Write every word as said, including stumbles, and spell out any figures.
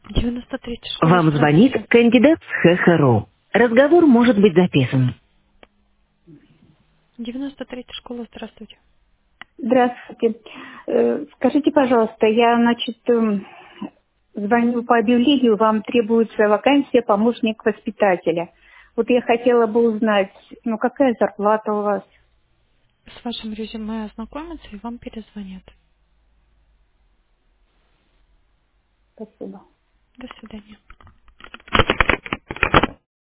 девяносто третья школа, Вам звонит здравствуйте. кандидат с ХХРУ. Разговор может быть записан. девяносто третья школа, здравствуйте. Здравствуйте. Э, Скажите, пожалуйста, я, значит, эм, звоню по объявлению, вам требуется вакансия помощник воспитателя. Вот я хотела бы узнать, ну, какая зарплата у вас? С вашим резюме ознакомятся и вам перезвонят. Спасибо. До свидания.